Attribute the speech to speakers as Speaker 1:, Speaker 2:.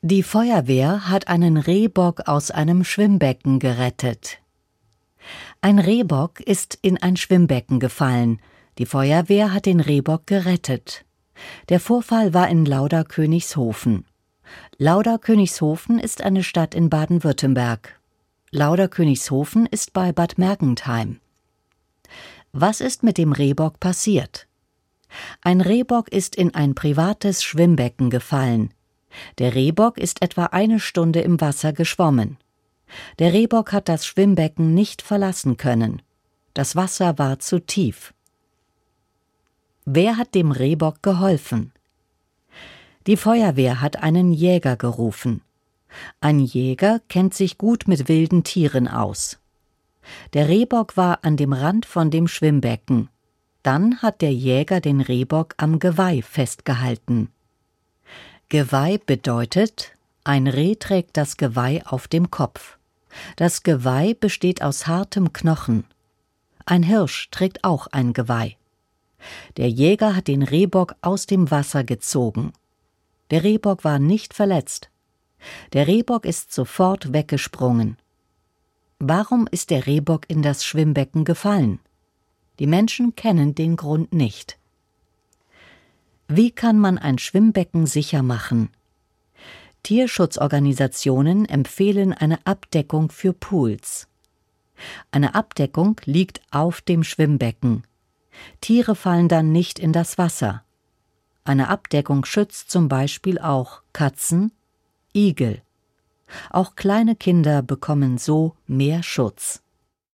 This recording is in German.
Speaker 1: Die Feuerwehr hat einen Rehbock aus einem Schwimmbecken gerettet. Ein Rehbock ist in ein Schwimmbecken gefallen. Die Feuerwehr hat den Rehbock gerettet. Der Vorfall war in Lauderkönigshofen. Lauderkönigshofen ist eine Stadt in Baden-Württemberg. Lauderkönigshofen ist bei Bad Mergentheim. Was ist mit dem Rehbock passiert? Ein Rehbock ist in ein privates Schwimmbecken gefallen. Der Rehbock ist etwa 1 Stunde im Wasser geschwommen. Der Rehbock hat das Schwimmbecken nicht verlassen können. Das Wasser war zu tief. Wer hat dem Rehbock geholfen? Die Feuerwehr hat einen Jäger gerufen. Ein Jäger kennt sich gut mit wilden Tieren aus. Der Rehbock war an dem Rand von dem Schwimmbecken. Dann hat der Jäger den Rehbock am Geweih festgehalten. Geweih bedeutet, ein Reh trägt das Geweih auf dem Kopf. Das Geweih besteht aus hartem Knochen. Ein Hirsch trägt auch ein Geweih. Der Jäger hat den Rehbock aus dem Wasser gezogen. Der Rehbock war nicht verletzt. Der Rehbock ist sofort weggesprungen. Warum ist der Rehbock in das Schwimmbecken gefallen? Die Menschen kennen den Grund nicht. Wie kann man ein Schwimmbecken sicher machen? Tierschutzorganisationen empfehlen eine Abdeckung für Pools. Eine Abdeckung liegt auf dem Schwimmbecken. Tiere fallen dann nicht in das Wasser. Eine Abdeckung schützt zum Beispiel auch Katzen, Igel. Auch kleine Kinder bekommen so mehr Schutz.